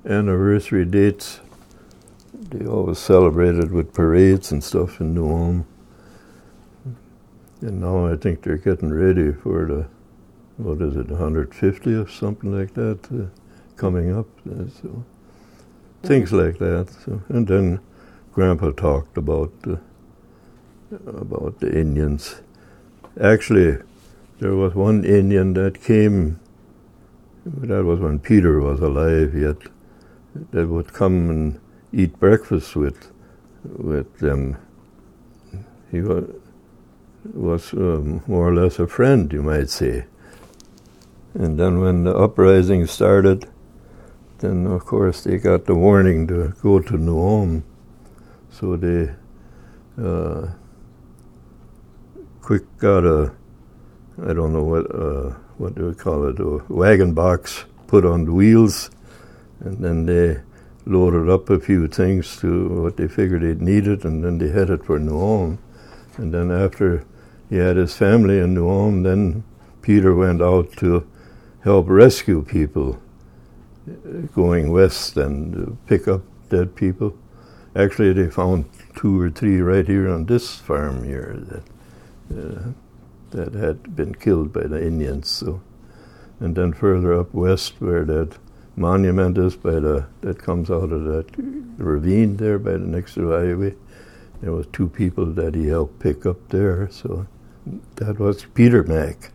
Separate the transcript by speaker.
Speaker 1: anniversary dates. They always celebrated with parades and stuff in New Ulm. And now I think they're getting ready for the, 150th, something like that, coming up. So things like that. So, and then Grandpa talked about the Indians. Actually, there was one Indian that came, that was when Peter was alive yet, that would come and eat breakfast with them. He was more or less a friend, you might say. And then when the uprising started, then of course they got the warning to go to New Ulm. So they quick got I don't know what do we call it, a wagon box put on the wheels, and then they loaded up a few things to what they figured they'd needed, and then they headed for New Ulm. And then after he had his family in New Ulm, then Peter went out to help rescue people going west and pick up dead people. Actually, they found 2 or 3 right here on this farm here that had been killed by the Indians. So, and then further up west, where that monument is that comes out of that ravine there by the next to the highway, there was 2 people that he helped pick up there. So that was Peter Mac.